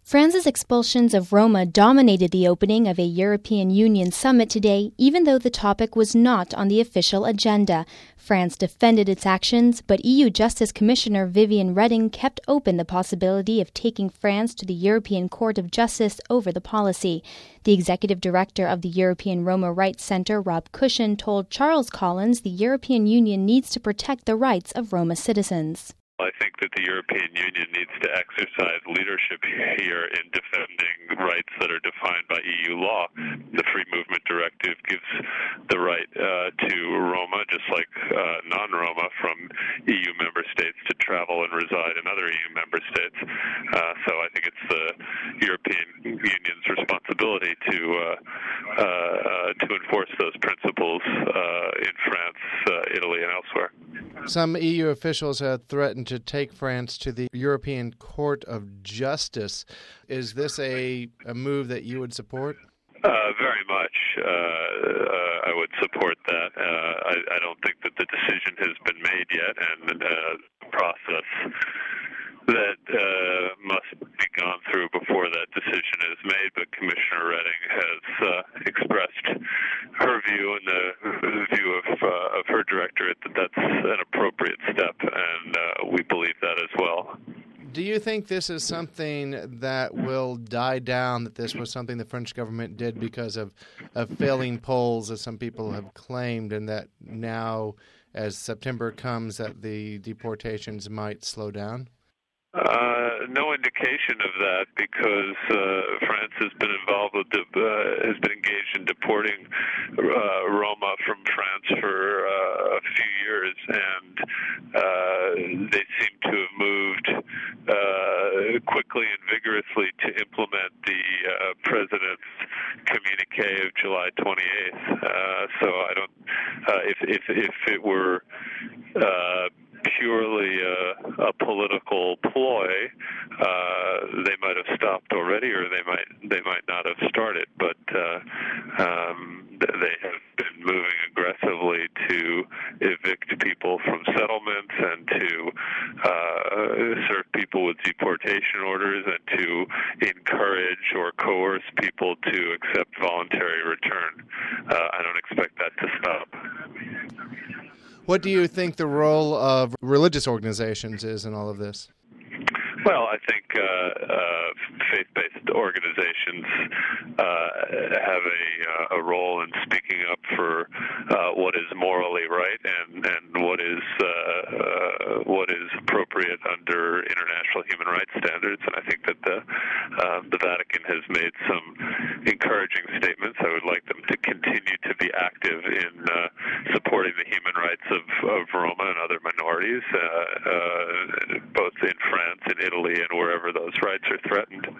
France's expulsions of Roma dominated the opening of a European Union summit today, even though the topic was not on the official agenda. France defended its actions, but EU Justice Commissioner Viviane Reding kept open the possibility of taking France to the European Court of Justice over the policy. The executive director of the European Roma Rights Centre, Rob Cushion, told Charles Collins the European Union needs to protect the rights of Roma citizens. I think that the European Union needs to exercise leadership here in defending rights that are defined by EU law. The Free Movement Directive gives the right to Roma, just like non-Roma, from EU member states to travel and reside in other EU member states. So I think it's the European Union's responsibility to enforce those principles in France, Italy, and elsewhere. Some EU officials have threatened to take France to the European Court of Justice. Is this a move that you would support? Very much. I would support that. I don't think that the decision has been made yet, and the process that must be gone through before that decision is made. But Commissioner Reding has expressed her view and the view of her directorate that that's an appropriate step, and we believe that as well. Do you think this is something that will die down, that this was something the French government did because of failing polls, as some people have claimed, and that now, as September comes, that the deportations might slow down? No indication of that, because France has been involved with has been engaged in deporting Roma from France for a few years, and they seem to have moved quickly and vigorously to implement the president's communique of July 28th. So I don't. If it were purely a political ploy, they might have stopped already, or they might not have started. But they have been moving aggressively to evict people from settlements and to serve people with deportation orders and to encourage or coerce people to accept voluntary return. I don't expect that to stop. What do you think the role of religious organizations is in all of this? Well, I think faith-based organizations have a role in speaking up for what is morally right and what is appropriate under international human rights standards. And I think that the Vatican has made some encouraging statements. I would like them to continue to be active in supporting the human rights of Roma and other minorities, both in France, in Italy, and wherever those rights are threatened.